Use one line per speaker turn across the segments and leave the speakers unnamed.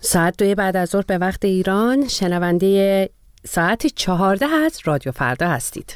ساعت 2 بعد از ظهر به وقت ایران، شنونده ساعت 14 از رادیو فردا هستید.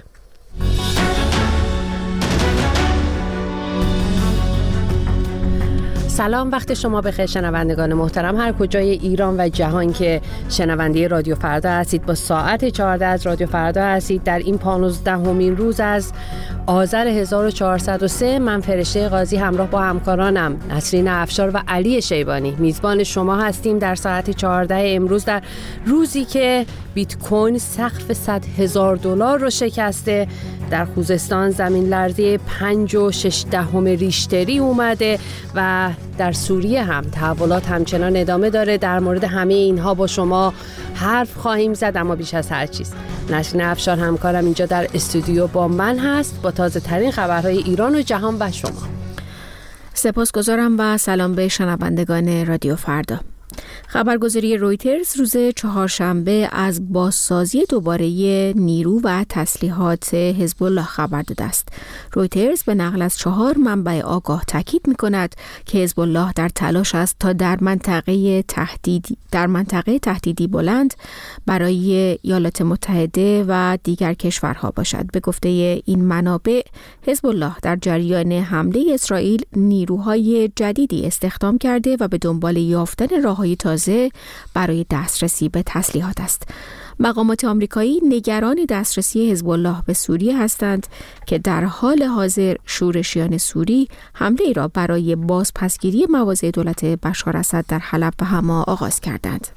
سلام، وقت شما بخیر شنوندگان محترم هر کجای ایران و جهان که شنونده رادیو فردا هستید. با ساعت 14 از رادیو فردا هستید در این 15مین روز از آذر 1403. من فرشته قاضی همراه با همکارانم نسرین افشار و علی شیبانی میزبان شما هستیم در ساعت 14 امروز، در روزی که بیت کوین سقف $100,000 رو شکسته. در خوزستان زمین لرزه 5.6 ریشتری اومده و در سوریه هم تحولات همچنان ادامه داره. در مورد همه اینها با شما حرف خواهیم زد، اما بیش از هر چیز نسرین افشار همکارم اینجا در استودیو با من هست با تازه ترین خبرهای ایران و جهان و شما.
سپاسگزارم و سلام به شنوندگان رادیو فردا. خبرگزاری رویترز روز چهارشنبه از بازسازی دوباره نیرو و تسلیحات حزب الله خبر داده است. رویترز به نقل از 4 منبع آگاه تاکید می‌کند که حزب الله در تلاش است تا در منطقه تهدیدی بلند برای ایالات متحده و دیگر کشورها باشد. به گفته این منابع، حزب الله در جریان حمله اسرائیل نیروهای جدیدی استخدام کرده و به دنبال یافتن راه‌های تازه برای دسترسی به تسلیحات است. مقامات آمریکایی نگران دسترسی حزب الله به سوریه هستند که در حال حاضر شورشیان سوری حمله ای را برای بازپسگیری مواضع دولت بشار اسد در حلب و حما آغاز کردند.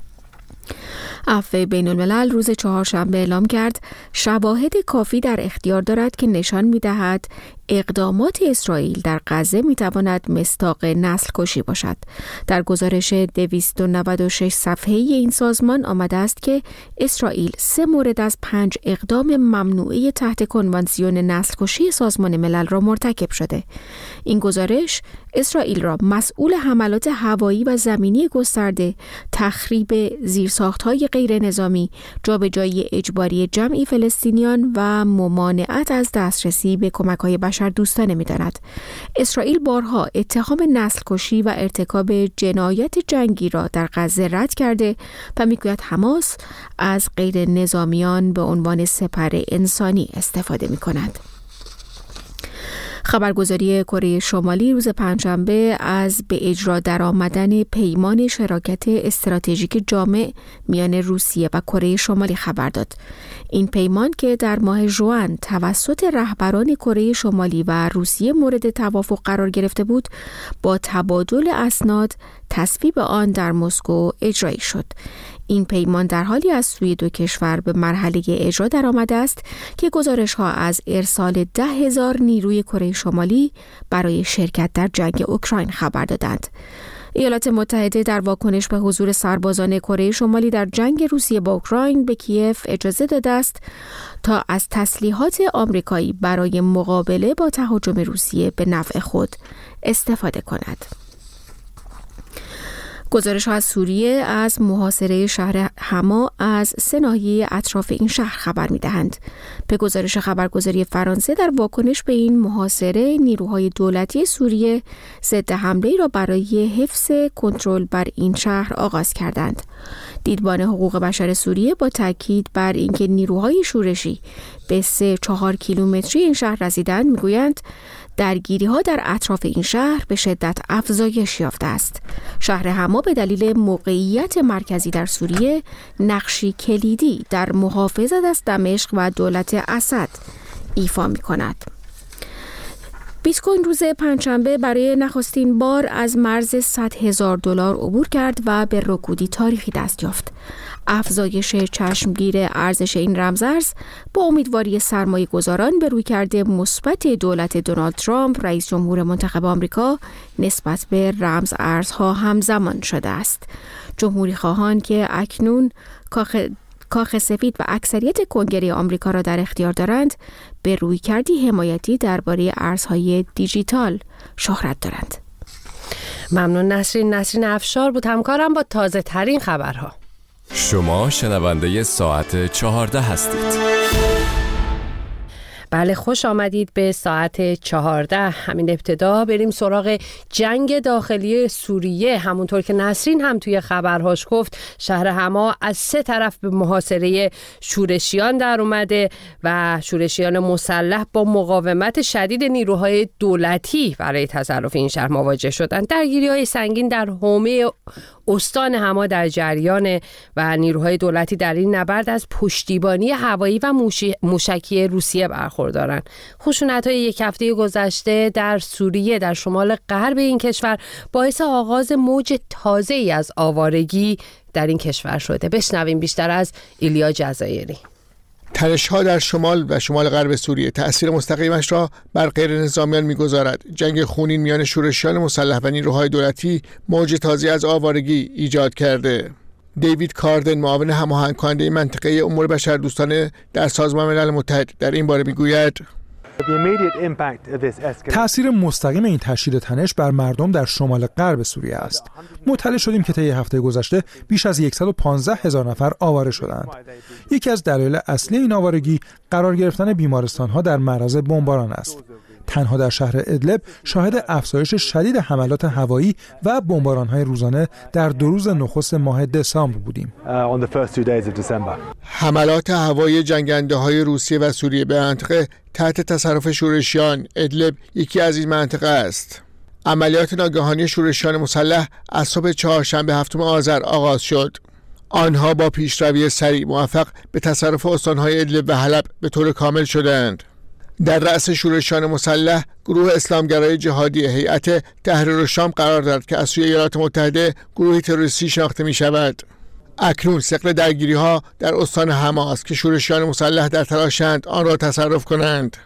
عفو بین الملل روز چهارشنبه اعلام کرد شواهد کافی در اختیار دارد که نشان می‌دهد اقدامات اسرائیل در غزه می‌تواند مصداق نسل کشی باشد. در گزارش 296 صفحه‌ای این سازمان آمده است که اسرائیل 3 مورد از 5 اقدام ممنوعه تحت کنوانسیون نسل کشی سازمان ملل را مرتکب شده. این گزارش اسرائیل را مسئول حملات هوایی و زمینی گسترده، تخریب زیرساخت‌های غیر نظامی، جابجایی اجباری جمعی فلسطینیان و ممانعت از دسترسی به کمک‌های بشردوستانه می‌داند. اسرائیل بارها اتهام نسل کشی و ارتکاب جنایت جنگی را در غزه رد کرده و می‌گوید حماس از غیر نظامیان به عنوان سپر انسانی استفاده می‌کند. خبرگزاری کره شمالی روز پنجشنبه از به اجرا درآمدن پیمان شراکت استراتژیک جامع میان روسیه و کره شمالی خبر داد. این پیمان که در ماه ژوئن توسط رهبران کره شمالی و روسیه مورد توافق قرار گرفته بود، با تبادل اسناد تصویب آن در مسکو اجرایی شد. این پیمان در حالی از سوی دو کشور به مرحله اجرا در آمده است که گزارش‌ها از ارسال 10,000 نیروی کره شمالی برای شرکت در جنگ اوکراین خبر دادند. ایالات متحده در واکنش به حضور سربازان کره شمالی در جنگ روسیه با اوکراین به کیف اجازه داده است تا از تسلیحات آمریکایی برای مقابله با تهاجم روسیه به نفع خود استفاده کند. گزارش ها از سوریه از محاصره شهر حما از 3 ناحیه اطراف این شهر خبر می دهند. به گزارش خبرگزاری فرانسه در واکنش به این محاصره، نیروهای دولتی سوریه ضد حمله را برای حفظ کنترل بر این شهر آغاز کردند. دیدبان حقوق بشر سوریه با تاکید بر اینکه نیروهای شورشی به 3-4 کیلومتری این شهر رسیدند میگویند درگیری‌ها در اطراف این شهر به شدت افزایش یافته است. شهر حما به دلیل موقعیت مرکزی در سوریه نقشی کلیدی در محافظت از دمشق و دولت اسد ایفا می‌کند. بیت کوین روز پنجشنبه برای نخستین بار از مرز $100,000 عبور کرد و به رکودی تاریخی دست یافت. افزایش چشمگیر ارزش این رمزارز با امیدواری سرمایه‌گذاران به رویکرد مثبت دولت دونالد ترامپ رئیس جمهور منتخب آمریکا نسبت به رمزارزها همزمان شده است. جمهوری خواهان که اکنون کاخ سفید و اکثریت کنگره آمریکا را در اختیار دارند، به رویکردی حمایتی درباره ارزهای دیجیتال شهرت دارند.
ممنون نسرین افشار بود همکارم با تازه ترین خبرها.
شما شنونده ساعت 14 هستید.
بله، خوش آمدید به ساعت 14. همین ابتدا بریم سراغ جنگ داخلی سوریه. همونطور که نسرین هم توی خبرهاش گفت، شهر حما از 3 طرف به محاصره شورشیان در اومده و شورشیان مسلح با مقاومت شدید نیروهای دولتی برای تصرف این شهر مواجه شدن. درگیری‌های سنگین در حومه استان حما در جریان و نیروهای دولتی در این نبرد از پشتیبانی هوایی و موشکی روسیه برخوردارن. خشونت‌های یک هفته گذشته در سوریه در شمال غرب این کشور باعث آغاز موج تازه‌ای از آوارگی در این کشور شده. بشنویم بیشتر از ایلیا جزایری.
تنش‌ها در شمال و شمال غرب سوریه تأثیر مستقیمش را بر غیر نظامیان می‌گذارد. جنگ خونین میان شورشیان مسلح و نیروهای دولتی موج تازه‌ای از آوارگی ایجاد کرده. دیوید کاردن، معاون هماهنگ کننده منطقه امور بشردوستانه در سازمان ملل متحد، در این باره می‌گوید:
تأثیر مستقیم این تشدید تنش بر مردم در شمال غرب سوریه است. مطلع شدیم که طی هفته گذشته بیش از 115,000 نفر آواره شدند. یکی از دلایل اصلی این آوارگی قرار گرفتن بیمارستان‌ها در معرض بمباران است. تنها در شهر ادلب شاهد افزایش شدید حملات هوایی و بمباران‌های روزانه در 2 روز نخست ماه دسامبر بودیم.
حملات هوایی جنگنده‌های روسیه و سوریه به منطقه تحت تصرف شورشیان ادلب یکی از این مناطق است. عملیات ناگهانی شورشیان مسلح از صبح چهارشنبه 7 آذر آغاز شد. آنها با پیشروی سریع موفق به تصرف استان‌های ادلب و حلب به طور کامل شدند. در رأس شورشیان مسلح گروه اسلامگرای جهادی هیئت تحریر الشام قرار دارد که از سوی ایالات متحده گروهی تروریستی شناخته می شود. اکنون ثقل درگیری‌ها در استان حما است که شورشیان مسلح در تلاشند آن را تصرف کنند.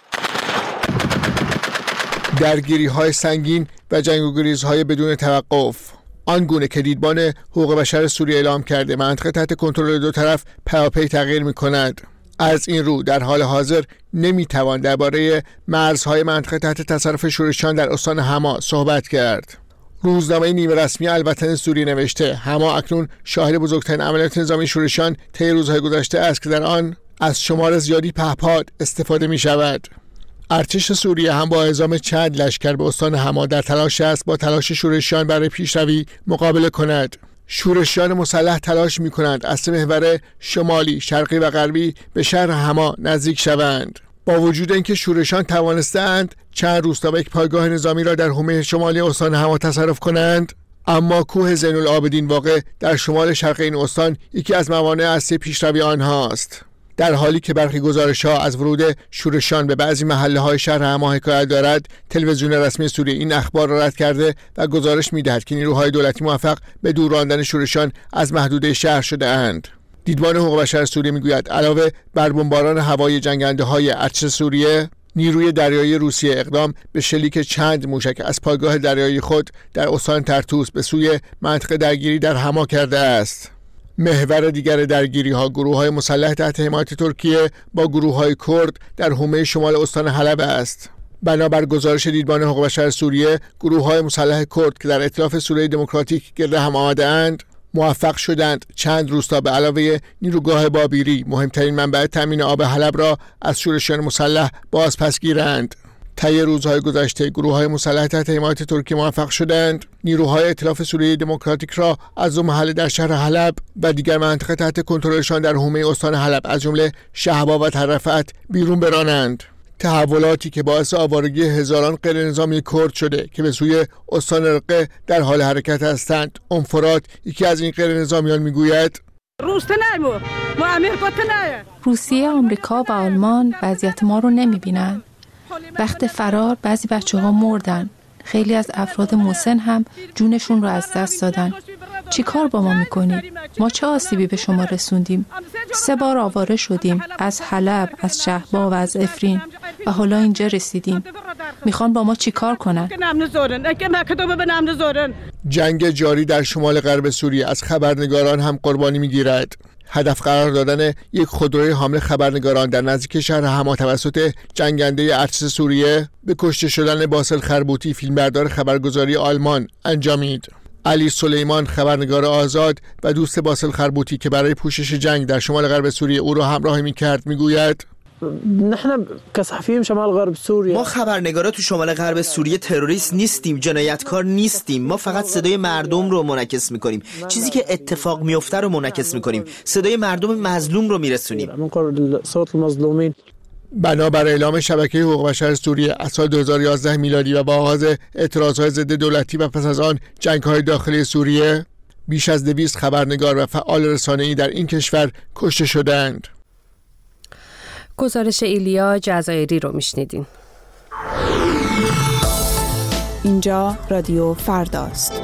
درگیری‌های سنگین و جنگ و گریزهای بدون توقف، آنگونه که دیدبان حقوق بشر سوریه اعلام کرده، منطقه تحت کنترل 2 طرف پیاپی تغییر می‌کند. از این رو در حال حاضر نمیتوان درباره مرزهای منطقه تحت تصرف شورشیان در استان حما صحبت کرد. روزنامه نیمه رسمی الوطن سوریه نوشته حما اکنون شاهد بزرگترین عملیات نظامی شورشیان طی روزهای گذشته است که در آن از شمار زیادی پهپاد استفاده می شود. ارتش سوریه هم با اعزام چند لشکر به استان حما در تلاش است با تلاش شورشیان برای پیشروی مقابله کند. شورشیان مسلح تلاش می کنند از 3 محور شمالی، شرقی و غربی به شهر حما نزدیک شوند. با وجود اینکه شورشیان توانستند چند روستا و یک پایگاه نظامی را در حومه شمالی استان حما تصرف کنند، اما کوه زین العابدین واقع در شمال شرقی این استان یکی از موانع اصلی پیشروی آنهاست. در حالی که برخی گزارش‌ها از ورود شورشیان به بعضی محله‌های شهر حما حکایت دارد، تلویزیون رسمی سوریه این اخبار را رد کرده و گزارش می‌دهد که نیروهای دولتی موفق به دور راندن شورشیان از محدوده شهر شده‌اند. دیدبان حقوق بشر سوریه می‌گوید علاوه بر بمباران هوایی جنگنده‌های ارتش سوریه، نیروی دریایی روسیه اقدام به شلیک چند موشک از پایگاه دریایی خود در استان ترتوس به سوی منطقه درگیری در حما کرده است. محور دیگر درگیری‌ها گروه‌های مسلح تحت حمایت ترکیه با گروه‌های کرد در حومه شمال استان حلب است. بنابر گزارش دیدبان حقوق بشر سوریه، گروه‌های مسلح کرد که در ائتلاف سوریه دموکراتیک گرد هم آمده‌اند، موفق شدند چند روستا به علاوه نیروگاه بابیری، مهمترین منبع تامین آب حلب را از شورشیان مسلح بازپس گیرند. طی روزهای گذشته گروه‌های مسلح تحت حمایت ترکیه موفق شدند نیروهای ائتلاف سوریه دموکراتیک را از 2 محله در شهر حلب و دیگر مناطق تحت کنترلشان در حومه استان حلب از جمله شهبا و ترفت بیرون برانند. تحولاتی که باعث آوارگی هزاران غیرنظامی کرد شده که به سوی استان رقه در حال حرکت هستند. فرات، یکی از این غیرنظامیان، میگوید
روسیه، آمریکا و آلمان وضعیت ما رو نمیبینن. وقت فرار بعضی بچه‌ها مردن. خیلی از افراد مسن هم جونشون رو از دست دادن. چی کار با ما میکنید؟ ما چه آسیبی به شما رسوندیم؟ 3 بار آواره شدیم از حلب، از شهبا و از افرین و حالا اینجا رسیدیم. میخوان با ما چی کار کنن؟
جنگ جاری در شمال غرب سوریه از خبرنگاران هم قربانی میگیرد. هدف قرار دادن یک خودروی حامل خبرنگاران در نزدیک شهر حما توسط جنگنده ارتش سوریه به کشته شدن باسل خربوطی، فیلمبردار خبرگزاری آلمان، انجامید. علی سلیمان، خبرنگار آزاد و دوست باسل خربوطی که برای پوشش جنگ در شمال غرب سوریه او را همراهی می‌کرد، می‌گوید
نحن كصحفيين شمال غرب سوريا
ما خبرنگارا تو شمال غرب سوریه تروریست نیستیم، جنایتکار نیستیم. ما فقط صدای مردم رو منعکس میکنیم، چیزی که اتفاق میفته رو منعکس میکنیم، صدای مردم مظلوم رو میرسونیم.
صوت المظلومين.
بنابر اعلام شبکه حقوق بشر سوریه از سال 2011 میلادی و با آغاز اعتراضهای ضد دولتی و پس از آن جنگ‌های داخلی سوریه، بیش از 200 خبرنگار و فعال رسانه‌ای در این کشور کشته شدند.
گزارش ایلیا جزایری رو میشنیدین.
اینجا رادیو فرداست.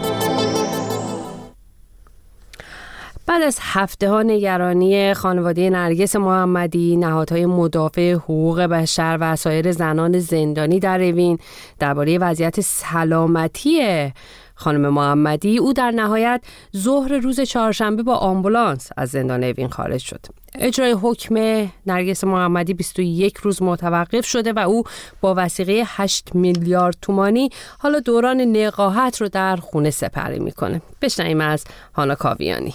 بعد از هفته‌ها نگرانی خانواده نرگس محمدی، نهادهای مدافع حقوق بشر و سایر زنان زندانی در روین درباره وضعیت سلامتی خانم محمدی، او در نهایت ظهر روز چهارشنبه با آمبولانس از زندان اوین خارج شد. اجرای حکم نرگس محمدی 21 روز متوقف شده و او با وثیقه 8 میلیارد تومانی حالا دوران نقاهت رو در خونه سپری میکنه. بشنویم از هانا کاویانی.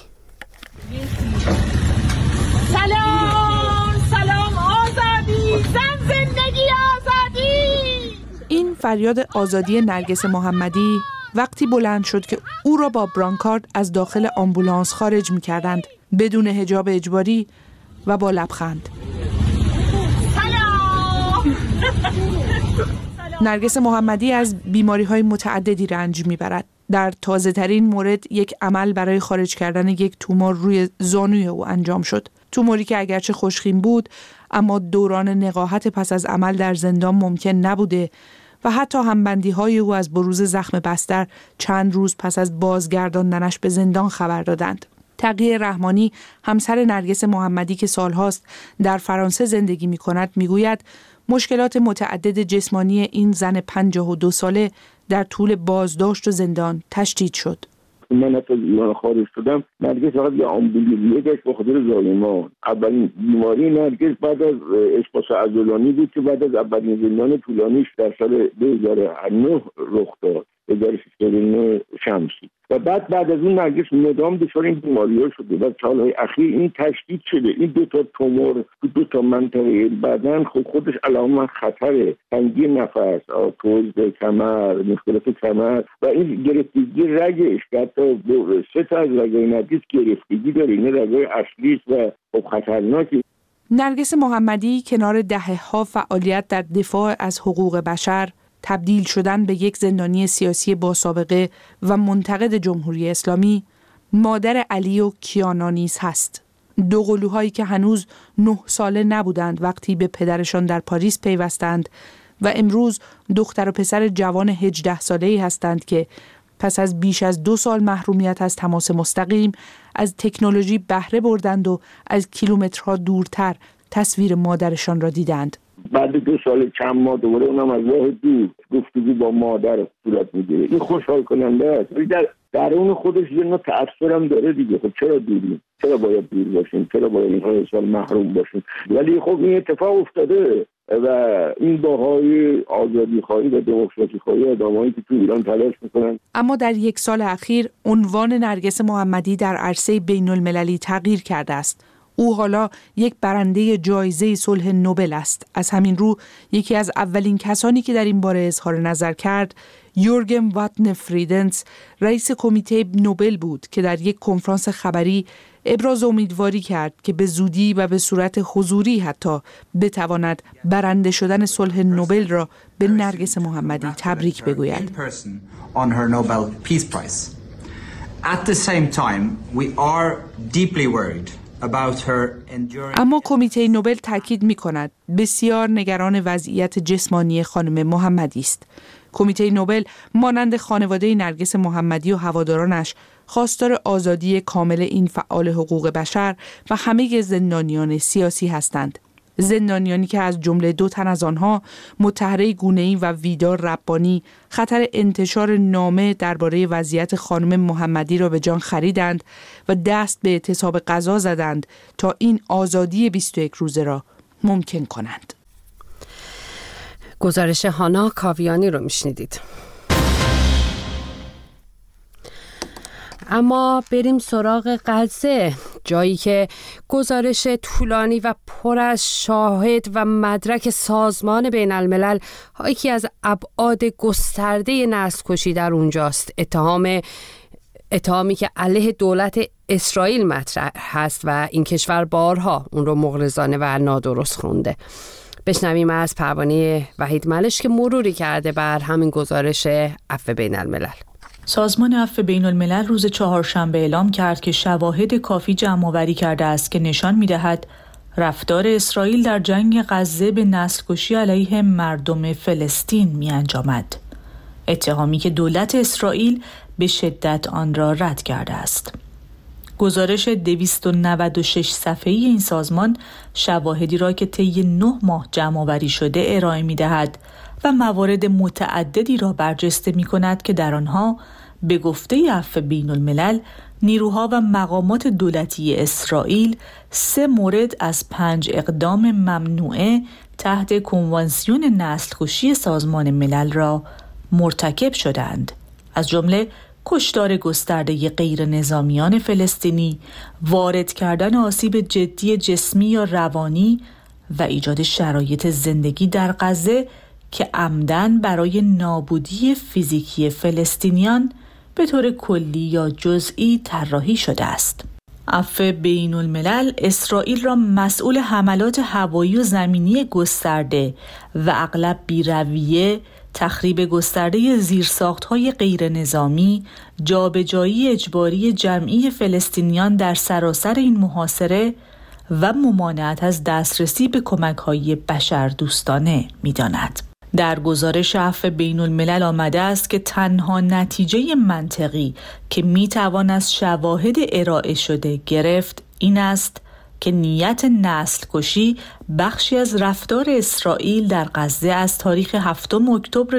سلام آزادی، زن زندگی آزادی.
این فریاد آزادی نرگس محمدی وقتی بلند شد که او را با برانکارد از داخل آمبولانس خارج می‌کردند، بدون حجاب اجباری و با لبخند. نرگس محمدی از بیماری‌های متعددی رنج می‌برد. در تازه‌ترین مورد یک عمل برای خارج کردن یک تومور روی زانوی او انجام شد. توموری که اگرچه خوشخیم بود، اما دوران نقاهت پس از عمل در زندان ممکن نبوده و حتی همبندی‌های او از بروز زخم بستر چند روز پس از بازگرداندنش به زندان خبر دادند. تقی رحمانی، همسر نرگس محمدی که سالهاست در فرانسه زندگی می‌کند، می‌گوید مشکلات متعدد جسمانی این زن 52 ساله در طول بازداشت و زندان تشدید شد.
من حتی ایران خارج شدم، نرگس فقط یه آمبولیه داشت به خاطر زایمان. اولین بیماری نرگس بعد از اشخاص عضلانی بود که بعد از اولین زندان طولانیش در سال 2009 رخ داد، 2009 شمسی. و بعد از اون نرگس مدام دچار این بیماری‌ها شده و سالهای اخیر این تشدید شده. این دو تا تومور تو دو تا منطقه بدن خودش علامت خطره، تنگی نفس، آرتروز کمر، مشکلات کمر و این گرفتگی رگش که حتی 3 تا از رگ‌های نرگس گرفتگی داره. این رگ‌های اصلی و خطرناکی.
نرگس محمدی کنار دهه‌ها فعالیت در دفاع از حقوق بشر، تبدیل شدن به یک زندانی سیاسی با سابقه و منتقد جمهوری اسلامی، مادر علی و کیانا نیز هست. 2 قلوهایی که هنوز 9 ساله نبودند وقتی به پدرشان در پاریس پیوستند و امروز دختر و پسر جوان 18 ساله‌ای هستند که پس از بیش از 2 سال محرومیت از تماس مستقیم از تکنولوژی بهره بردند و از کیلومترها دورتر تصویر مادرشان را دیدند.
بعد 2 سال چند ماه دوباره اونم از راه دور گفتگو با مادر صورت میگیره. این خوشحال کننده است. در درون خودش یه نوع تأثیرم داره دیگه. خب چرا دوریم؟ چرا باید دور باشیم؟ چرا باید این سال محروم باشیم؟ ولی خب این اتفاق افتاده و این باهای آزادی خواهی و دموکراسی خواهی آدمایی که تو ایران تلاش میکنن.
اما در 1 سال اخیر عنوان نرگس محمدی در عرصه بین المللی تغییر کرده است. او حالا یک برنده جایزه صلح نوبل است. از همین رو یکی از اولین کسانی که در این باره اظهار نظر کرد، یورگن واتن فریدنس، رئیس کمیته نوبل بود که در یک کنفرانس خبری ابراز امیدواری کرد که به زودی و به صورت حضوری حتی بتواند برنده شدن صلح نوبل را به نرگس محمدی تبریک بگوید.
At the same time, we are deeply worried.
اما کمیته نوبل تاکید می‌کند بسیار نگران وضعیت جسمانی خانم محمدی است. کمیته نوبل مانند خانواده نرگس محمدی و هوادارانش خواستار آزادی کامل این فعال حقوق بشر و همه زندانیان سیاسی هستند. زندانیانی که از جمله 2 تن از آنها، مطهره گونه‌ای و ویدار ربانی، خطر انتشار نامه درباره وضعیت خانم محمدی را به جان خریدند و دست به اعتصاب غذا زدند تا این آزادی 21 روزه را ممکن کنند.
گزارش هانا کاویانی رو میشنیدید. اما بریم سراغ غزه. جایی که گزارش طولانی و پر از شاهد و مدرک سازمان بین الملل یکی از ابعاد گسترده نسل‌کشی در اونجاست. اتهامی که علیه دولت اسرائیل مطرح هست و این کشور بارها اون رو مغرضانه و نادرست خونده. بشنویم از پروانه وحید ملش که مروری کرده بر همین گزارش عفو بین الملل.
سازمان عفو بین الملل روز چهارشنبه اعلام کرد که شواهد کافی جمع‌آوری کرده است که نشان می‌دهد رفتار اسرائیل در جنگ غزه به نسل‌کشی علیه مردم فلسطین می‌انجامد. اتهامی که دولت اسرائیل به شدت آن را رد کرده است. گزارش 296 صفحه‌ای این سازمان شواهدی را که طی 9 ماه جمع‌آوری شده ارائه می‌دهد و موارد متعددی را برجسته می‌کند که در آنها به گفته عفو بین الملل نیروها و مقامات دولتی اسرائیل 3 مورد از 5 اقدام ممنوعه تحت کنوانسیون نسل‌کشی سازمان ملل را مرتکب شدند، از جمله کشتار گسترده غیر نظامیان فلسطینی، وارد کردن آسیب جدی جسمی یا روانی و ایجاد شرایط زندگی در غزه که عمدن برای نابودی فیزیکی فلسطینیان به طور کلی یا جزئی طراحی شده است. عفو بین الملل اسرائیل را مسئول حملات هوایی و زمینی گسترده و اغلب بی‌رویه، تخریب گسترده زیرساخت‌های غیر نظامی، جابجایی اجباری جمعی فلسطینیان در سراسر این محاصره و ممانعت از دسترسی به کمک‌های بشردوستانه می‌داند. در گزارش عفو بین الملل آمده است که تنها نتیجه منطقی که می‌توان از شواهد ارائه شده گرفت این است که نیت نسل‌کشی بخشی از رفتار اسرائیل در غزه از تاریخ 7 اکتبر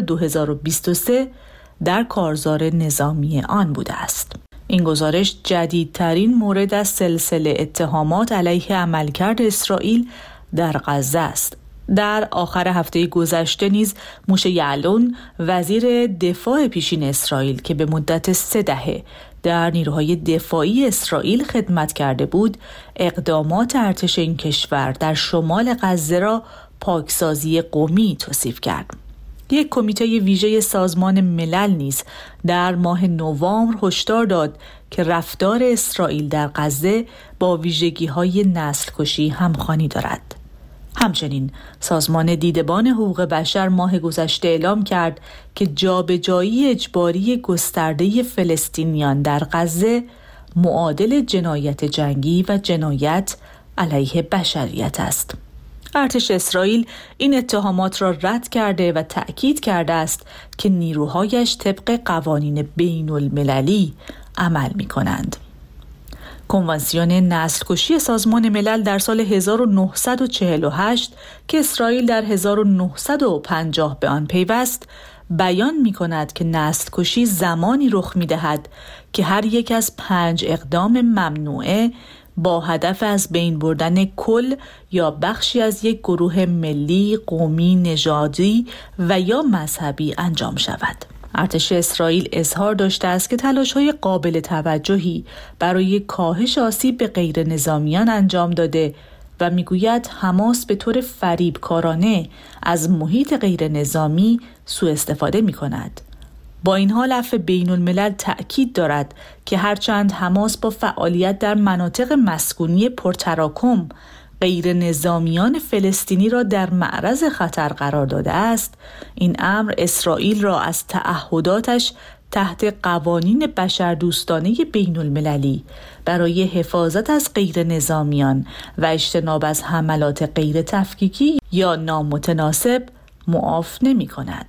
2023 در کارزار نظامی آن بوده است. این گزارش جدیدترین مورد از سلسله اتهامات علیه عملکرد اسرائیل در غزه است. در آخر هفته گذشته نیز موشه یعلون وزیر دفاع پیشین اسرائیل که به مدت 3 دهه در نیروهای دفاعی اسرائیل خدمت کرده بود، اقدامات ارتش این کشور در شمال غزه را پاکسازی قومی توصیف کرد. یک کمیته ویژه سازمان ملل نیز در ماه نوامبر هشدار داد که رفتار اسرائیل در غزه با ویژگی‌های نسل‌کشی همخوانی دارد. همچنین سازمان دیدبان حقوق بشر ماه گذشته اعلام کرد که جابجایی اجباری گسترده فلسطینیان در غزه معادل جنایت جنگی و جنایت علیه بشریت است. ارتش اسرائیل این اتهامات را رد کرده و تأکید کرده است که نیروهایش طبق قوانین بین المللی عمل می کنند. کنوانسیون نسل‌کشی سازمان ملل در سال 1948 که اسرائیل در 1950 به آن پیوست بیان می کند که نسل‌کشی زمانی رخ می دهد که هر یک از 5 اقدام ممنوعه با هدف از بین بردن کل یا بخشی از یک گروه ملی، قومی، نژادی و یا مذهبی انجام شود. ارتش اسرائیل اظهار داشته است که تلاش‌های قابل توجهی برای کاهش آسیب به غیر نظامیان انجام داده و میگوید حماس به طور فریبکارانه از محیط غیر نظامی سوء استفاده می‌کند. با این حال عفو بین الملل تأکید دارد که هرچند حماس با فعالیت در مناطق مسکونی پرتراکم غیر نظامیان فلسطینی را در معرض خطر قرار داده است، این امر اسرائیل را از تعهداتش تحت قوانین بشردوستانه بین المللی برای حفاظت از غیر نظامیان و اجتناب از حملات غیر تفکیکی یا نامتناسب معاف نمی کند.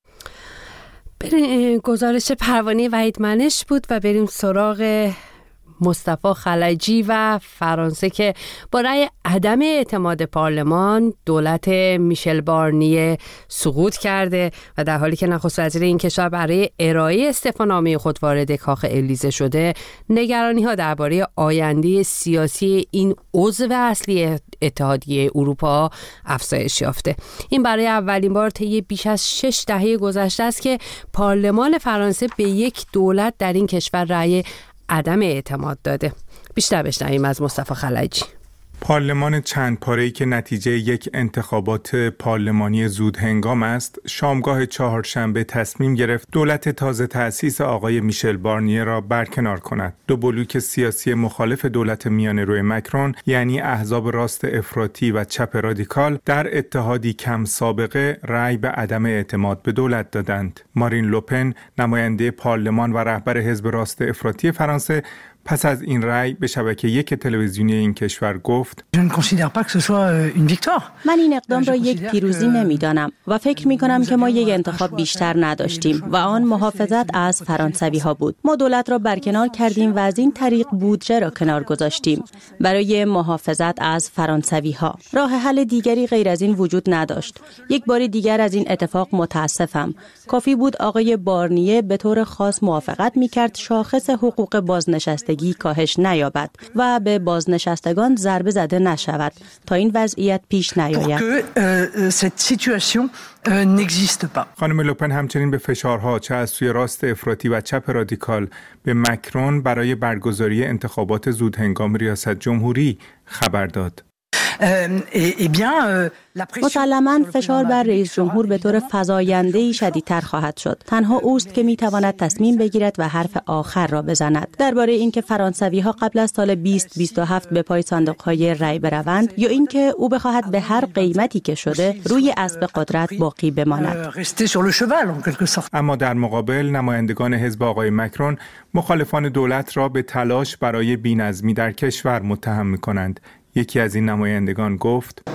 گزارش پروانه وحید منش بود و بریم سراغ مصطفی خلجی و فرانسه که با رأی عدم اعتماد پارلمان دولت میشل بارنیه سقوط کرده و در حالی که نخست وزیر این کشور برای ارائه استعفانامه خود وارد کاخ الیزه شده، نگرانی‌ها درباره آینده سیاسی این عضو اصلی اتحادیه اروپا افزایش یافته. این برای اولین بار طی بیش از 6 دهه گذشته است که پارلمان فرانسه به یک دولت در این کشور رأی عدم اعتماد داده. بیشتر بشنویم از مصطفی خلجی.
پارلمان چند پاره‌ای که نتیجه یک انتخابات پارلمانی زود هنگام است، شامگاه چهارشنبه تصمیم گرفت دولت تازه تأسیس آقای میشل بارنیه را برکنار کند. دو بلوک سیاسی مخالف دولت میانه‌رو مکرون، یعنی احزاب راست افراطی و چپ رادیکال، در اتحادی کم سابقه رأی به عدم اعتماد به دولت دادند. مارین لوپن، نماینده پارلمان و رهبر حزب راست افراطی فرانسه، پس از این رأی به شبکه یک تلویزیونی این کشور گفت:
من این اقدام را یک پیروزی نمی‌دانم و فکر می‌کنم که ما یک انتخاب بیشتر نداشتیم و آن محافظت از فرانسوی‌ها بود. ما دولت را برکنار کردیم و از این طریق بودجه را کنار گذاشتیم برای محافظت از فرانسوی‌ها. راه حل دیگری غیر از این وجود نداشت. یک بار دیگر از این اتفاق متاسفم. کافی بود آقای بارنیه به طور خاص موافقت می‌کرد شاخص حقوق بازنشستگی کاهش نیابد و به بازنشستگان ضربه زده نشود تا این وضعیت پیش نیاید.
خانم لوپن همچنین به فشارها چه از سوی راست افراطی و چپ رادیکال به مکرون برای برگزاری انتخابات زودهنگام ریاست جمهوری خبر داد.
مسلماً فشار بر رئیس جمهور به طور فزاینده‌ای شدیدتر خواهد شد. تنها اوست که میتواند تصمیم بگیرد و حرف آخر را بزند درباره اینکه فرانسوی‌ها قبل از سال 2027 به پای صندوق‌های رأی بروند یا اینکه او بخواهد به هر قیمتی که شده روی اسب قدرت باقی بماند.
اما در مقابل نمایندگان حزب آقای مکرون مخالفان دولت را به تلاش برای بی‌نظمی در کشور متهم می‌کنند. یکی از این نمایندگان گفت: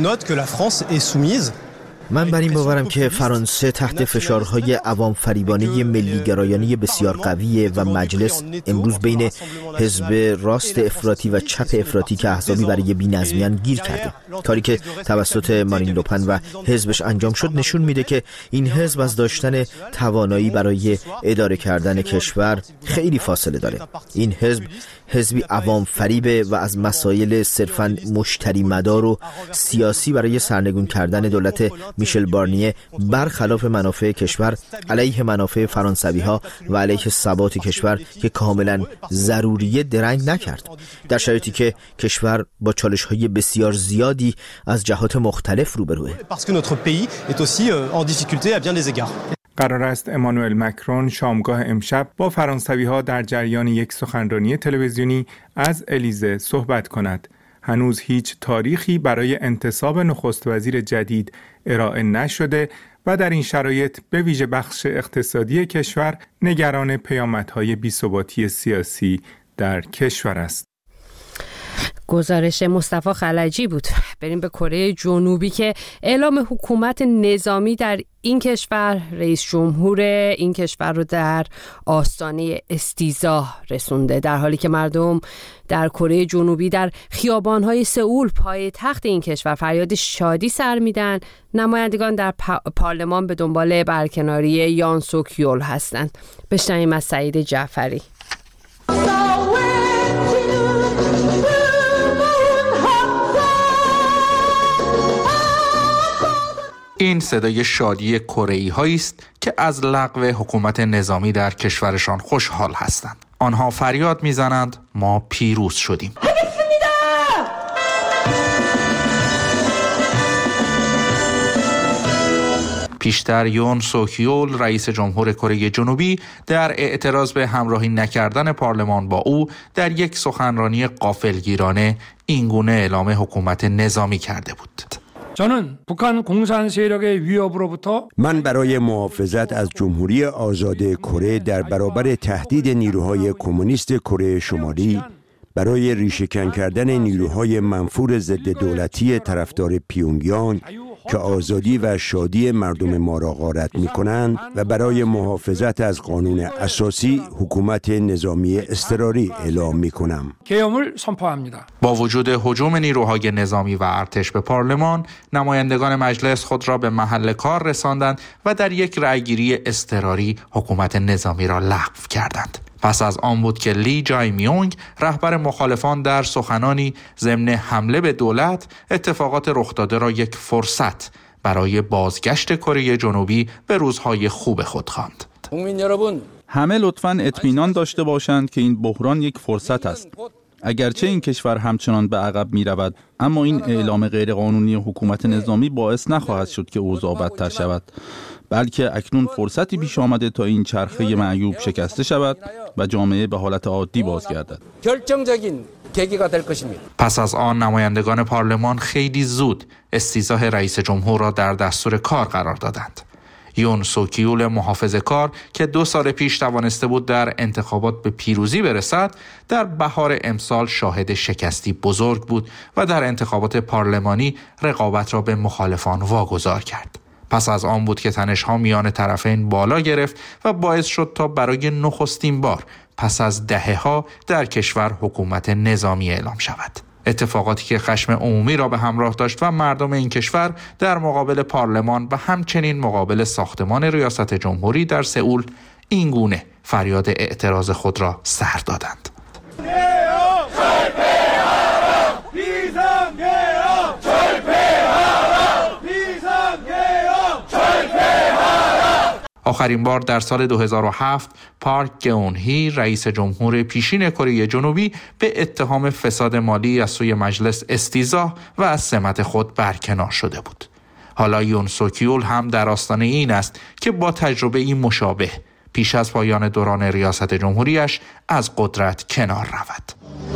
من بر این باورم که فرانسه تحت فشارهای عوام فریبانه ملی گرایانه بسیار قویه و مجلس امروز بین حزب راست افراطی و چپ افراطی که احزابی برای بی‌نظمیان گیر کرده. کاری که توسط مارین لوپن و حزبش انجام شد نشون میده که این حزب از داشتن توانایی برای اداره کردن کشور خیلی فاصله داره. این حزب حزبی عوام فریبه و از مسائل صرفاً مشتری مدار و سیاسی برای سرنگون کردن دولت میشل بارنیه برخلاف منافع کشور علیه منافع فرانسوی‌ها و علیه ثبات کشور که کاملا ضروریه درنگ نکرد، در شرایطی که کشور با چالش‌های بسیار زیادی از جهات مختلف روبروه.
قرار است امانوئل مکرون شامگاه امشب با فرانسوی‌ها در جریان یک سخنرانی تلویزیونی از الیزه صحبت کند. هنوز هیچ تاریخی برای انتصاب نخست وزیر جدید ارائه نشده و در این شرایط به ویژه بخش اقتصادی کشور نگران پیامدهای بی‌ثباتی سیاسی در کشور است.
گزارش مصطفی خلجی بود. بریم به کره جنوبی که اعلام حکومت نظامی در این کشور رئیس جمهور این کشور رو در آستانه استیزا رسونده، در حالی که مردم در کره جنوبی در خیابان‌های سئول پایتخت این کشور فریاد شادی سر میدن. نمایندگان در پارلمان به دنبال برکناری یان سوک یول هستند. بشنویم از سعید جعفری.
این صدای شادی کره‌ای‌هایی است که از لغو حکومت نظامی در کشورشان خوشحال هستند. آنها فریاد می‌زنند ما پیروز شدیم. پیشتر یون سوک یول رئیس جمهور کره جنوبی در اعتراض به همراهی نکردن پارلمان با او در یک سخنرانی غافلگیرانه اینگونه اعلام حکومت نظامی کرده بود.
من برای محافظت از جمهوری آزاد کره در برابر تهدید نیروهای کمونیست کره شمالی، برای ریشه‌کن کردن نیروهای منفور ضد دولتی طرفدار پیونگیانگ که آزادی و شادی مردم ما را غارت می‌کنند و برای محافظت از قانون اساسی حکومت نظامی اضطراری اعلام می‌کنم.
با وجود هجوم نیروهای نظامی و ارتش به پارلمان، نمایندگان مجلس خود را به محل کار رساندند و در یک رأیگیری اضطراری حکومت نظامی را لغو کردند. پس از آن بود که لی جای میونگ رهبر مخالفان در سخنانی ضمن حمله به دولت اتفاقات رخ داده را یک فرصت برای بازگشت کره جنوبی به روزهای خوب خود خواند.
همه لطفاً اطمینان داشته باشند که این بحران یک فرصت است. اگرچه این کشور همچنان به عقب می رود، اما این اعلام غیرقانونی حکومت نظامی باعث نخواهد شد که اوضاع بدتر شود، بلکه اکنون فرصتی پیش آمده تا این چرخه معیوب شکسته شود و جامعه به حالت عادی بازگردد.
پس از آن نمایندگان پارلمان خیلی زود استیضاح رئیس جمهور را در دستور کار قرار دادند. یون سوکیول محافظه‌کار که 2 سال پیش توانسته بود در انتخابات به پیروزی برسد، در بهار امسال شاهد شکستی بزرگ بود و در انتخابات پارلمانی رقابت را به مخالفان واگذار کرد. پس از آن بود که تنش‌ها میان طرفین بالا گرفت و باعث شد تا برای نخستین بار پس از دهه‌ها در کشور حکومت نظامی اعلام شود. اتفاقاتی که خشم عمومی را به همراه داشت و مردم این کشور در مقابل پارلمان و همچنین مقابل ساختمان ریاست جمهوری در سئول این گونه فریاد اعتراض خود را سر دادند. آخرین بار در سال 2007 پارک گئون-هی رئیس جمهور پیشین کره جنوبی به اتهام فساد مالی از سوی مجلس استیضاح و از سمت خود برکنار شده بود. حالا یون سوکیول هم در آستانه این است که با تجربه مشابه پیش از پایان دوران ریاست جمهوریش از قدرت کنار رود.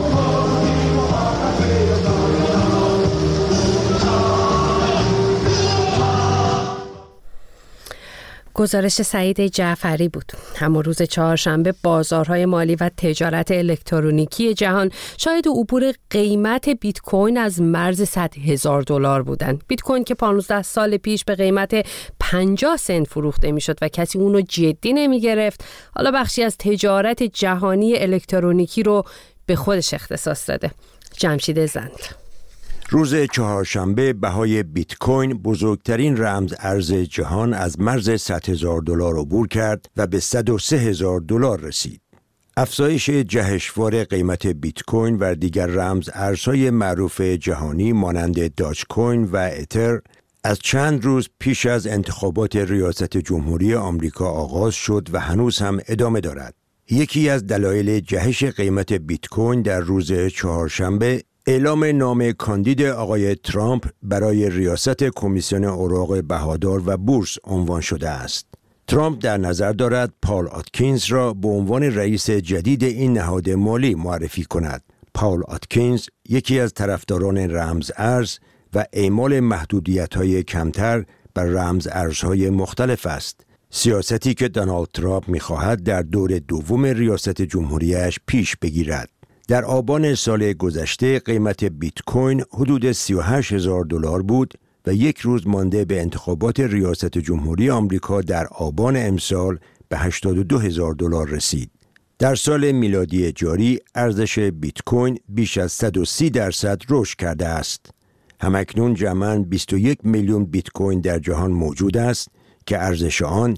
گزارش سعید جعفری بود. همون روز چهارشنبه بازارهای مالی و تجارت الکترونیکی جهان شاهد عبور قیمت بیت کوین از مرز $100,000 بودند. بیت کوین که 15 سال پیش به قیمت 50 سنت فروخته میشد و کسی اونو جدی نمی گرفت، حالا بخشی از تجارت جهانی الکترونیکی رو به خودش اختصاص داده. جمشید زند.
روز چهارشنبه بهای بیت کوین بزرگترین رمز ارز جهان از مرز $100,000 عبور کرد و به $103,000 رسید. افزایش جهشوار قیمت بیت کوین و دیگر رمز ارزهای معروف جهانی مانند داج کوین و اتر از چند روز پیش از انتخابات ریاست جمهوری آمریکا آغاز شد و هنوز هم ادامه دارد. یکی از دلایل جهش قیمت بیت کوین در روز چهارشنبه اعلام نام کاندید آقای ترامپ برای ریاست کمیسیون اوراق بهادار و بورس عنوان شده است. ترامپ در نظر دارد پال آتکینز را به عنوان رئیس جدید این نهاد مالی معرفی کند. پال آتکینز یکی از طرفداران رمز ارز و اعمال محدودیت‌های کمتر بر رمز ارزهای مختلف است. سیاستی که دونالد ترامپ می‌خواهد در دور دوم ریاست جمهوریش پیش بگیرد. در آبان سال گذشته قیمت بیت کوین حدود $38,000 بود و یک روز مانده به انتخابات ریاست جمهوری آمریکا در آبان امسال به $82,000 رسید. در سال میلادی جاری ارزش بیت کوین بیش از 130% رشد کرده است. همکنون جمعاً 21 میلیون بیت کوین در جهان موجود است که ارزش آن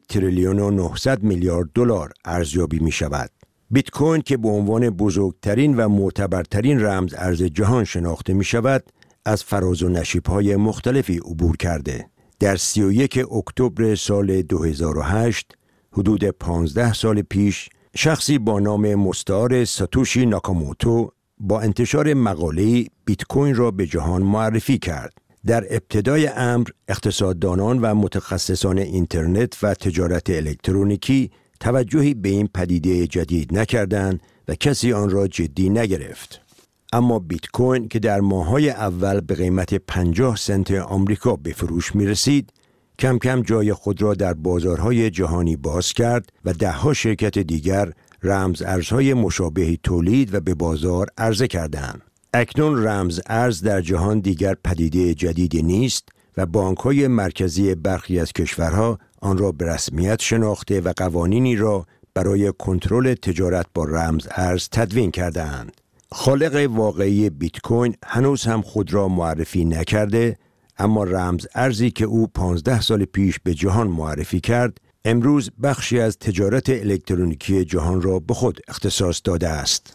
$1,900,000,000 ارزیابی می شود. بیت کوین که به عنوان بزرگترین و معتبرترین رمز ارز جهان شناخته می شود، از فراز و نشیب‌های مختلفی عبور کرده. در 31 اکتبر سال 2008 حدود 15 سال پیش شخصی با نام مستعار ساتوشی ناکاموتو با انتشار مقاله‌ای بیت کوین را به جهان معرفی کرد. در ابتدای امر اقتصاددانان و متخصصان اینترنت و تجارت الکترونیکی توجهی به این پدیده جدید نکردند و کسی آن را جدی نگرفت. اما بیت کوین که در ماه‌های اول به قیمت 50 سنت آمریکا به فروش می رسید، کم کم جای خود را در بازارهای جهانی باز کرد و ده‌ها شرکت دیگر رمز ارزهای مشابهی تولید و به بازار عرضه کردند. اکنون رمز ارز در جهان دیگر پدیده جدیدی نیست و بانک‌های مرکزی برخی از کشورها آن را به رسمیت شناخته و قوانینی را برای کنترل تجارت با رمز ارز تدوین کرده‌اند. خالق واقعی بیت کوین هنوز هم خود را معرفی نکرده، اما رمز ارزی که او 15 سال پیش به جهان معرفی کرد، امروز بخشی از تجارت الکترونیکی جهان را به خود اختصاص داده است.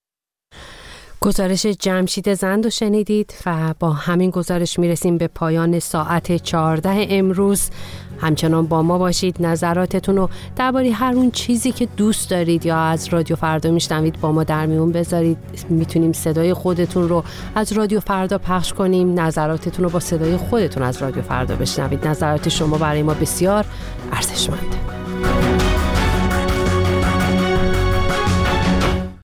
گزارش جمشید زند رو شنیدید و با همین گزارش میرسیم به پایان ساعت 14 امروز همچنان با ما باشید. نظراتتون رو درباره هر اون چیزی که دوست دارید یا از رادیو فردا میشنوید با ما در میون بذارید. میتونیم صدای خودتون رو از رادیو فردا پخش کنیم. نظراتتون رو با صدای خودتون از رادیو فردا بشنوید. نظرات شما برای ما بسیار ارزشمنده.